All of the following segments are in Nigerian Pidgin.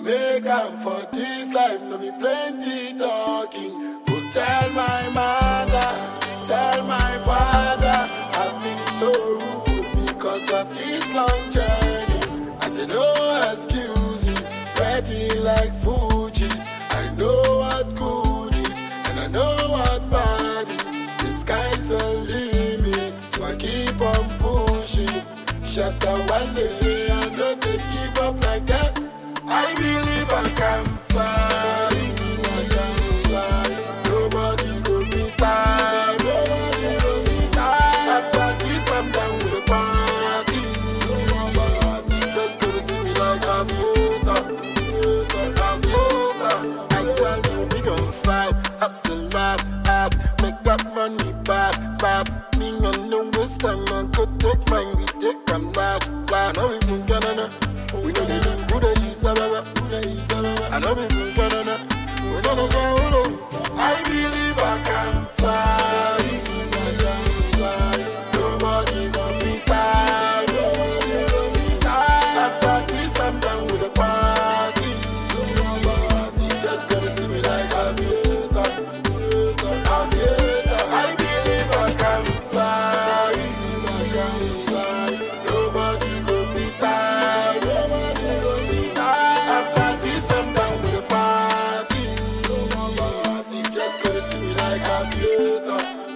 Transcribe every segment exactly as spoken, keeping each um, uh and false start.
make am for this life, no be plenty talking. Go tell my mother, tell my father, I've been so rude because of this long journey. I say no excuses, ready like Fuji's. I know what good is, and I know what bad is. The sky's the limit, so I keep on pushing. Chapter one day, I know they give up like that. I believe I can fly, I can fly. Nobody go be tired, nobody go be tired. After this, I'm done with the party. Nobody just gonna see me like a beautiful, a beautiful. I tell you, we gon' fight, hustle hard, hard, make that money bad, bad. Me no no waste time, I could take mine, we take them bad, bad. Now we from Canada, we know they do who they use, who they use, I know we from Canada, we don't know who they use. I believe I can fly, I can fly. Nobody gon' be tired, nobody gon' be tired. After this, I'm done with the party. Nobody just gonna see me like a beautiful, a beautiful. I believe I can fly, I can fly. Nobody gon' be tired, nobody gon' be tired. After this, I'm done with the party. Nobody just gonna see me like a beautiful,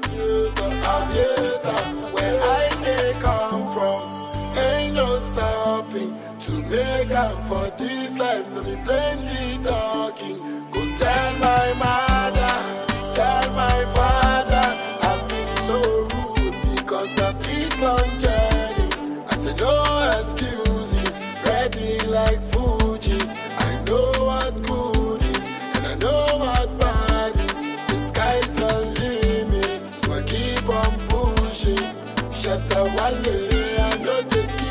a beautiful. Where I may come from, ain't no stopping. To make up for this life, no be plenty talking. Go tell my mother, tell my father, I've been so rude because of this long journey. I say no excuses, ready like Fuji's. I know what good is, and I know what bad is. The sky's the limit, so I keep on pushing. Chapter one day, I know they